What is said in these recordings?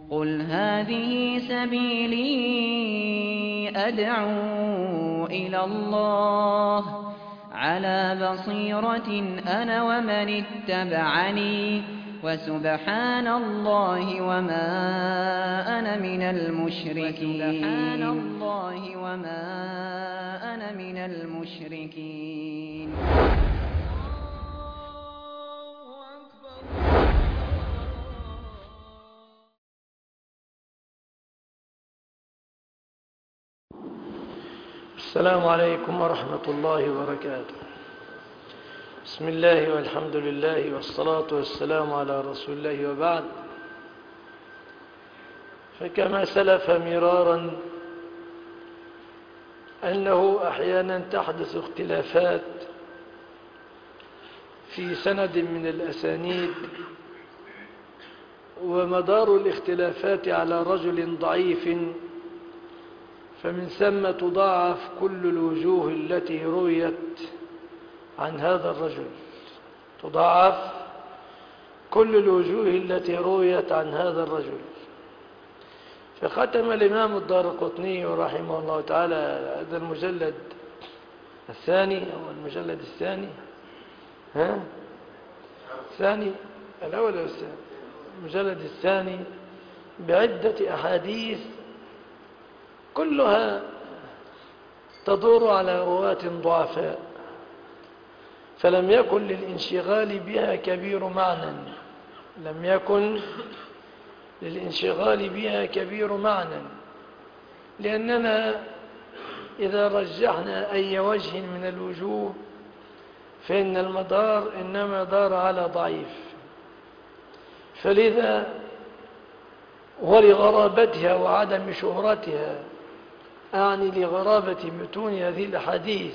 قُلْ هَٰذِهِ سَبِيلِي أَدْعُو إِلَى اللَّهِ ۚ عَلَىٰ بَصِيرَةٍ أَنَا وَمَنِ اتَّبَعَنِي ۖ وَسُبْحَانَ اللَّهِ وَمَا أَنَا مِنَ الْمُشْرِكِينَ. السلام عليكم ورحمة الله وبركاته. بسم الله والحمد لله والصلاة والسلام على رسول الله، وبعد. فكما سلف مرارا أنه أحيانا تحدث اختلافات في سند من الأسانيد، ومدار الاختلافات على رجل ضعيف، فمن ثم تضاعف كل الوجوه التي رويت عن هذا الرجل، تضاعف كل الوجوه التي رويت عن هذا الرجل. فختم الإمام الدارقطني رحمه الله تعالى هذا المجلد الثاني أو المجلد الثاني الثاني الأول أو الثاني المجلد الثاني بعدة أحاديث كلها تدور على رواة ضعفاء، فلم يكن للانشغال بها كبير معنى، لم يكن للانشغال بها كبير معنى، لأننا إذا رجحنا أي وجه من الوجوه فإن المدار إنما دار على ضعيف. فلذا ولغرابتها وعدم شهرتها، أعني لغرابة متون هذه الأحاديث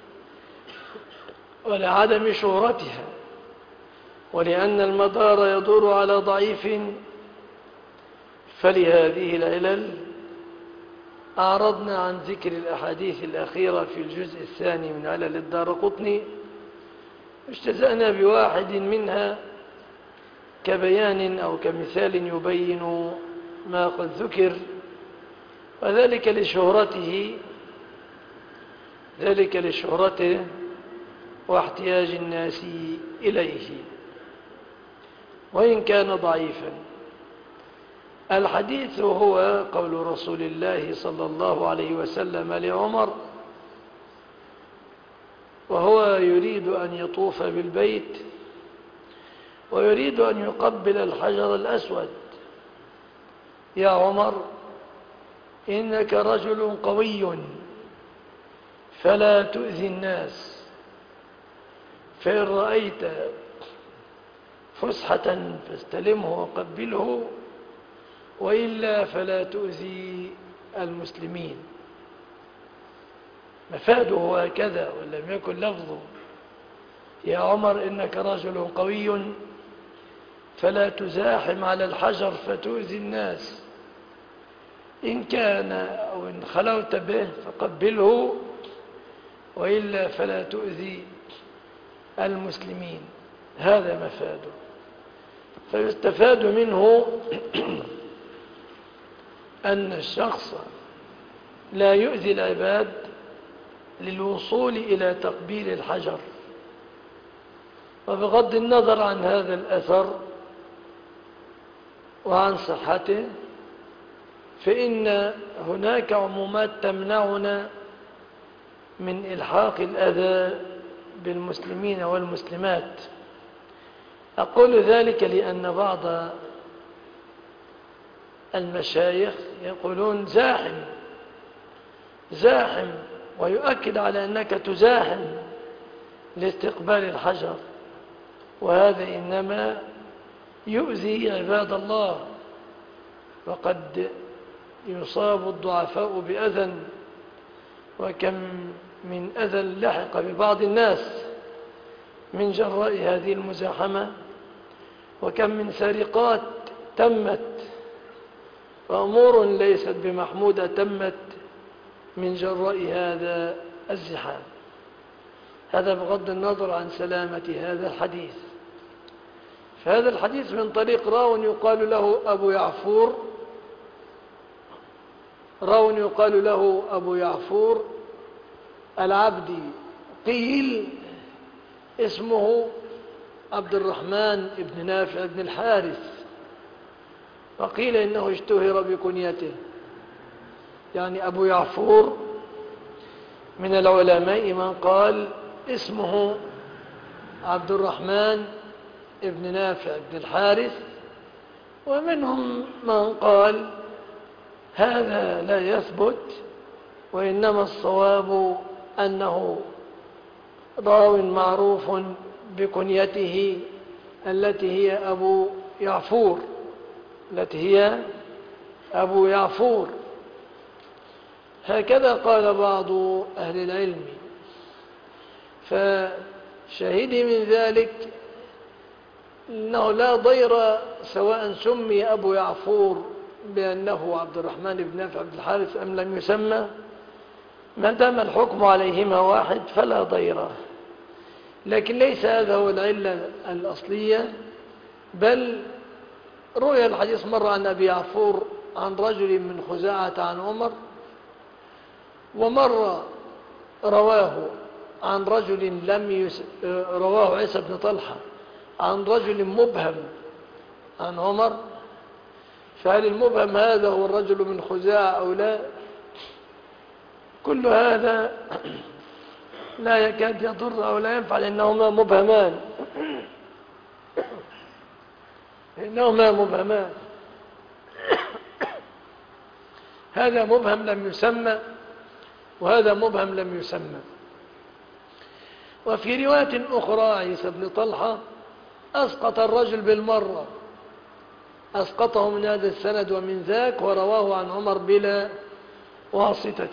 ولعدم شهرتها، ولأن المدار يدور على ضعيف، فلهذه العلل أعرضنا عن ذكر الأحاديث الأخيرة في الجزء الثاني من علل الدارقطني، اجتزأنا بواحد منها كبيان أو كمثال يبين ما قد ذكر، وذلك لشهرته واحتياج الناس إليه وإن كان ضعيفا. الحديث هو قول رسول الله صلى الله عليه وسلم لعمر وهو يريد أن يطوف بالبيت ويريد أن يقبل الحجر الأسود: يا عمر، إنك رجل قوي فلا تؤذي الناس، فإن رأيت فسحة فاستلمه وقبله، وإلا فلا تؤذي المسلمين. مفاده هكذا ولم يكن لفظه: يا عمر إنك رجل قوي فلا تزاحم على الحجر فتؤذي الناس، إن كان أو إن خلوت به فقبله، وإلا فلا تؤذي المسلمين. هذا مفاده. فيستفاد منه أن الشخص لا يؤذي العباد للوصول إلى تقبيل الحجر. وبغض النظر عن هذا الأثر وعن صحته، فإن هناك عمومات تمنعنا من إلحاق الأذى بالمسلمين والمسلمات. أقول ذلك لأن بعض المشايخ يقولون زاحم، ويؤكد على أنك تزاحم لاستقبال الحجر، وهذا إنما يؤذي عباد الله. وقد يصاب الضعفاء بأذى، وكم من أذى لحق ببعض الناس من جراء هذه المزاحمة، وكم من سرقات تمت وأمور ليست بمحمودة تمت من جراء هذا الزحام. هذا بغض النظر عن سلامة هذا الحديث. فهذا الحديث من طريق راو يقال له أبو يعفور، راو يقال له أبو يعفور العبدي، قيل اسمه عبد الرحمن بن نافع بن الحارث، وقيل إنه اشتهر بكنيته. يعني أبو يعفور من العلماء من قال اسمه عبد الرحمن بن نافع بن الحارث، ومنهم من قال هذا لا يثبت، وإنما الصواب أنه راو معروف بكنيته التي هي أبو يعفور. هكذا قال بعض أهل العلم. فشهدي من ذلك أنه لا ضير سواء سمي أبو يعفور بأنه عبد الرحمن بن نافع بن الحارث أم لم يسمى، ما دام الحكم عليهما واحد فلا ضير. لكن ليس هذا هو العلة الأصلية، بل روي الحديث مرة عن أبي يعفور عن رجل من خزاعة عن عمر، ومرة رواه عن رجل رواه عيسى بن طلحة عن رجل مبهم عن عمر. فهل المبهم هذا هو الرجل من خزاعة أو لا؟ كل هذا لا يكاد يضر أو لا ينفع، لأنهما مبهمان. هذا مبهم لم يسمى، وهذا مبهم لم يسمى. وفي رواية أخرى عيسى بن طلحة أسقط الرجل بالمرة، أسقطه من هذا السند ومن ذاك، ورواه عن عمر بلا واسطة.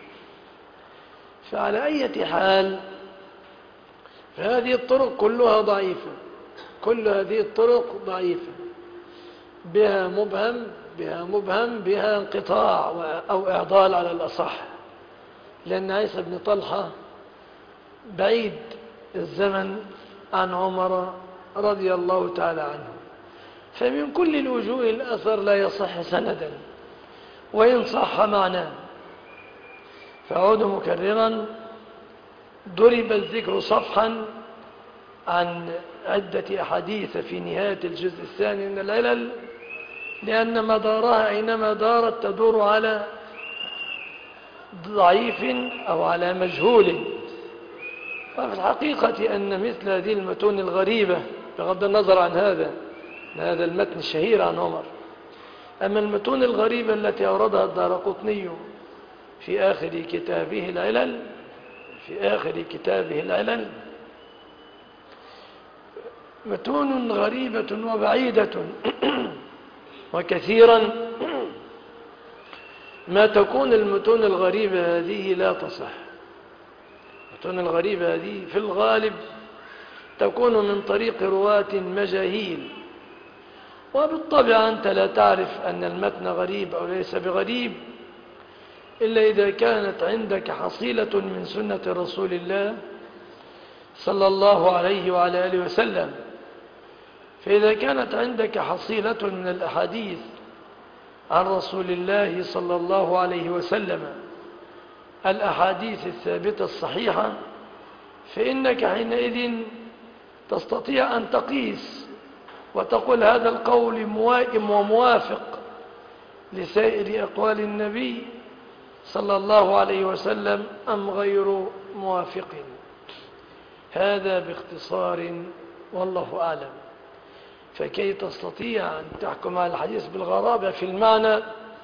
فعلى أي حال فهذه الطرق كلها ضعيفة، كل هذه الطرق ضعيفة، بها مبهم بها انقطاع أو إعضال على الأصح، لأن عيسى بن طلحة بعيد الزمن عن عمر رضي الله تعالى عنه. فمن كل الوجوه الأثر لا يصح سندا، وإن صح معناه. فأعود مكررا: ضرب الذكر صفحا عن عدة أحاديث في نهاية الجزء الثاني من العلل، لأن مدارها أينما دارت تدور على ضعيف أو على مجهول. وفي الحقيقة أن مثل هذه المتون الغريبة، بغض النظر عن هذا المتن الشهير عن عمر، أما المتون الغريبة التي أوردها الدارقطني في آخر كتابه العلل متون غريبة وبعيدة، وكثيرا ما تكون المتون الغريبة هذه لا تصح. المتون الغريبة هذه في الغالب تكون من طريق رواة مجاهيل، وبالطبع أنت لا تعرف أن المتن غريب أو ليس بغريب إلا إذا كانت عندك حصيلة من سنة رسول الله صلى الله عليه وعلى آله وسلم. فإذا كانت عندك حصيلة من الأحاديث عن رسول الله صلى الله عليه وسلم، الأحاديث الثابتة الصحيحة، فإنك حينئذ تستطيع أن تقيس وتقول هذا القول موائم وموافق لسائر أقوال النبي صلى الله عليه وسلم أم غير موافق. هذا باختصار، والله أعلم. فكي تستطيع أن تحكم على الحديث بالغرابة في المعنى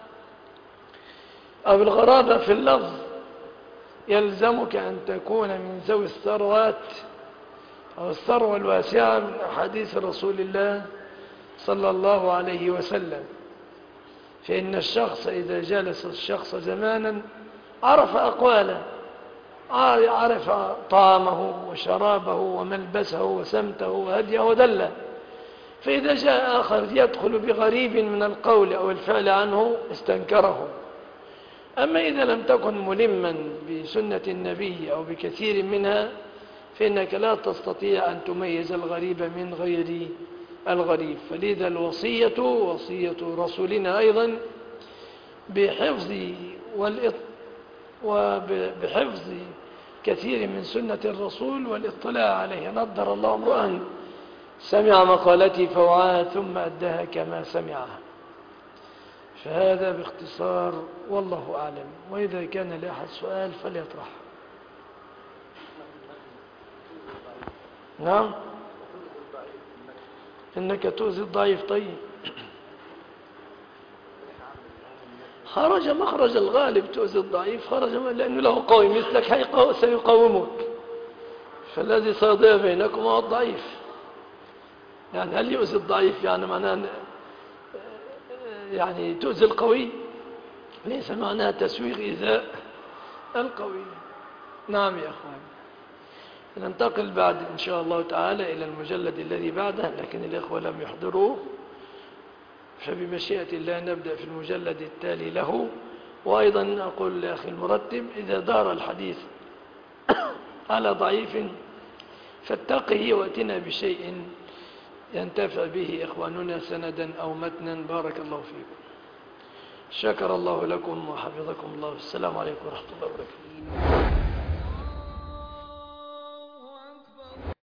أو بالغرابة في اللفظ، يلزمك أن تكون من ذوي الثروات أو الثروة الواسعة من أحاديث رسول الله صلى الله عليه وسلم. فإن الشخص إذا جلس الشخص زمانا عرف أقواله، عرف طعامه وشرابه وملبسه وسمته وهديه ودله. فإذا جاء آخر يدخل بغريب من القول أو الفعل عنه استنكره. أما إذا لم تكن ملما بسنة النبي أو بكثير منها، فإنك لا تستطيع أن تميز الغريب من غير الغريب. فلذا الوصية وصية رسولنا أيضا بحفظ وبحفظ كثير من سنة الرسول والاطلاع عليه. نضر الله امرأ سمع مقالتي فوعاها ثم أداها كما سمعها. فهذا باختصار والله أعلم. وإذا كان لأحد سؤال فليطرح. نعم، إنك تؤذي الضعيف. طيب، خرج مخرج الغالب تؤذي الضعيف، خرج لأنه له قوي مثلك سيقاومك، فالذي سيضيع بينكم هو الضعيف. يعني هل يؤذي الضعيف يعني معناه يعني تؤذي القوي؟ ليس معناه تسويغ إيذاء القوي. نعم يا أخوان، ننتقل بعد إن شاء الله تعالى إلى المجلد الذي بعده، لكن الإخوة لم يحضروه، فبمشيئة الله نبدأ في المجلد التالي له. وأيضا أقول لأخي المرتب إذا دار الحديث على ضعيف فاتقه واتنا بشيء ينتفع به إخواننا سندا أو متنا. بارك الله فيكم. شكر الله لكم وحفظكم الله. السلام عليكم ورحمة الله وبركاته.